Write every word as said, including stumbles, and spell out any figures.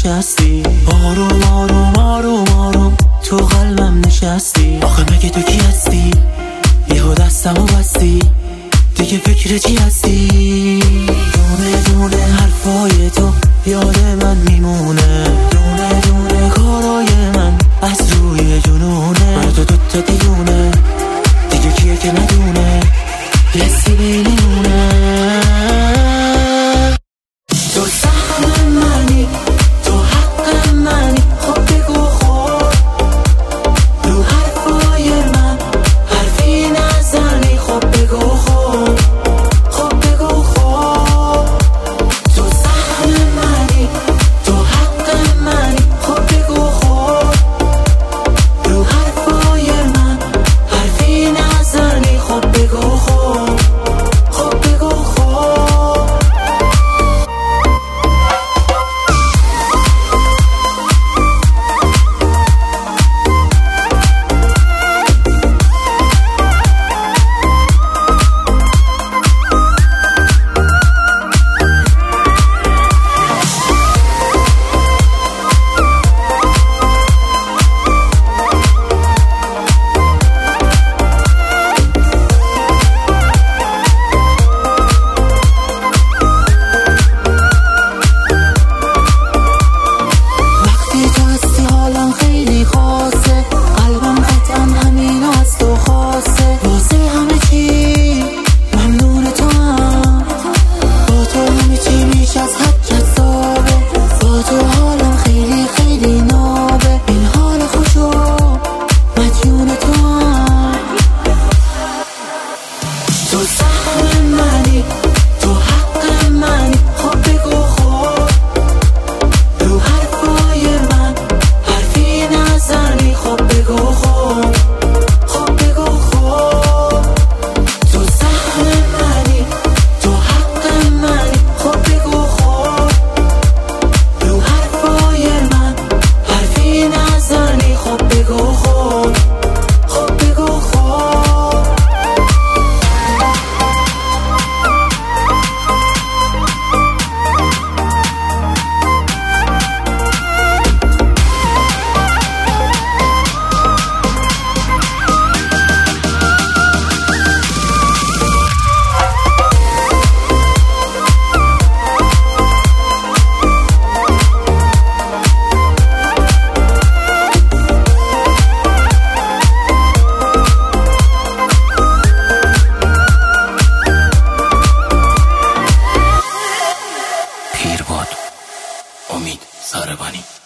نشستی، آروم آروم آروم آروم تو قلبم نشستی. آخه مگه تو کی هستی؟ یهو دستمو بستی، دیگه فکر چی هستی؟ دونه دونه حرفای تو یاد من میمونه، دونه دونه کارای من از روی جنونه. من تو دوتا دیونه، دیگه کیه که ندونه لسی بینونه. تو سهم منی، تو حق منی، خب بگو خب رو حرفای من حرفی نزنی. خب بگو خب، خب بگو خب تو سهم منی، تو حق منی، خب بگو خب رو حرفای من حرفی نزنی. خب بگو خب، خب بگو خب. تو سهم منی، تو حق منی، خب بگو خب رو حرفای من حرفی نزنی. خب بگو خب، خب بگو خب تو سهم منی، تو حق منی، خب بگو خب رو حرفای من حرفی نزنی. خب بگو خب، خب بگو خب. امید ساربانی.